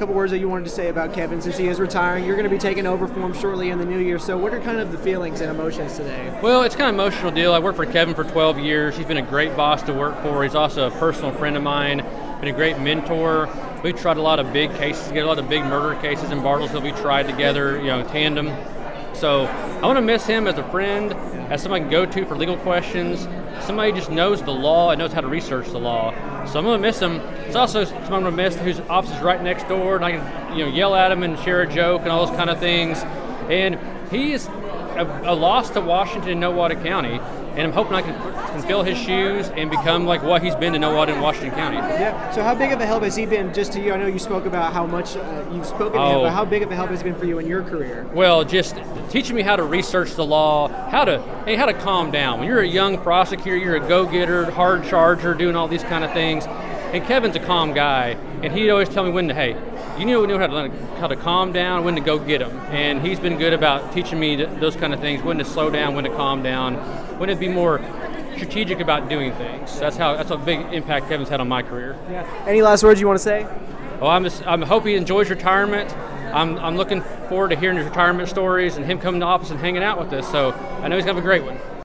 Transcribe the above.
couple words that you wanted to say about Kevin since he is retiring. You're going to be taking over for him shortly in the new year. So what are kind of the feelings and emotions today? Well, it's kind of an emotional deal. I worked for Kevin for 12 years. He's been a great boss to work for. He's also a personal friend of mine, been a great mentor. We tried a lot of big cases, a lot of big murder cases in Bartlesville. We tried together, in tandem. So I want to miss him as a friend, as somebody I can go to for legal questions, somebody who just knows the law and knows how to research the law. So I'm going to miss him. It's also someone I'm going to miss whose office is right next door, and I can yell at him and share a joke and all those kind of things. And he is a loss to Washington and Nowata County, and I'm hoping I can fill his shoes and become like what he's been to Nowata and Washington County. Yeah. So how big of a help has he been just to you? I know you spoke about how much you've spoken to him, but how big of a help has he been for you in your career? Well, just teaching me how to research the law, how to calm down. When you're a young prosecutor, you're a go-getter, hard charger, doing all these kind of things. And Kevin's a calm guy, and he'd always tell me when to, hey, you know how to calm down, when to go get them. And he's been good about teaching me those kind of things, when to slow down, when to calm down, when to be more strategic about doing things. That's a big impact Kevin's had on my career. Yeah. Any last words you want to say? Well, I hope he enjoys retirement. I'm looking forward to hearing his retirement stories and him coming to office and hanging out with us. So I know he's going to have a great one.